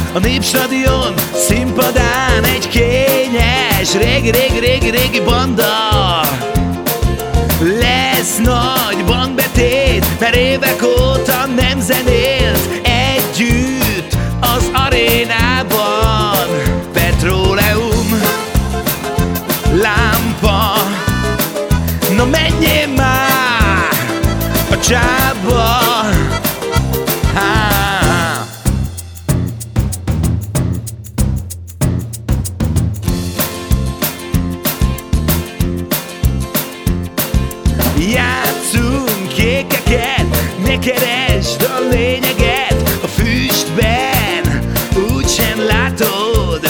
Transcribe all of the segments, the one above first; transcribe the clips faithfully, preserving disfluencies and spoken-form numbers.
a Népstadion színpadán egy kényes régi, régi, régi, régi banda. Lesz nagy bankbetét, mert évek óta nem zenélt együtt az arénában. Petróleum lámpa, no menjél már a csába. Játszunk kékeket, ne keresd a lényeget, a füstben úgysem látod.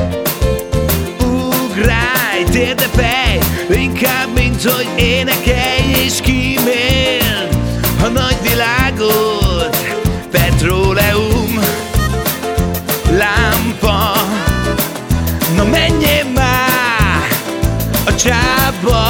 Ugrálj, térdepelj, inkább mint hogy énekelj és kíméld a nagy világot. Petróleum lámpa, na menjél már a csába.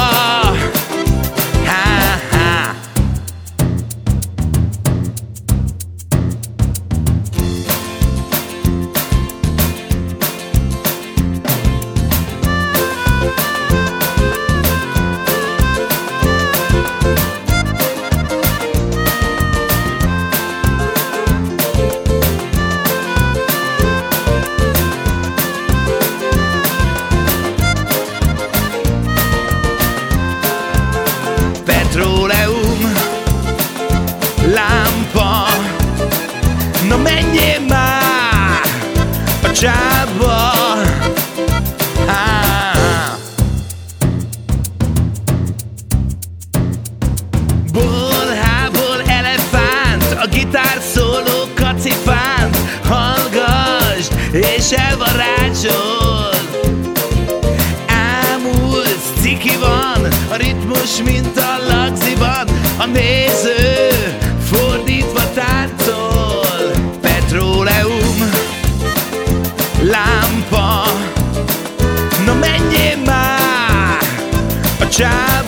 Petróleum lámpa, na menjél már a csába. Bolhából elefánt, a gitár szóló kacifánt, hallgasd és elvarázsod. Ámulsz, ciki van, a ritmus mint a lagziban, a néző fordítva táncol. Petróleum lámpa, na menjél már a csába.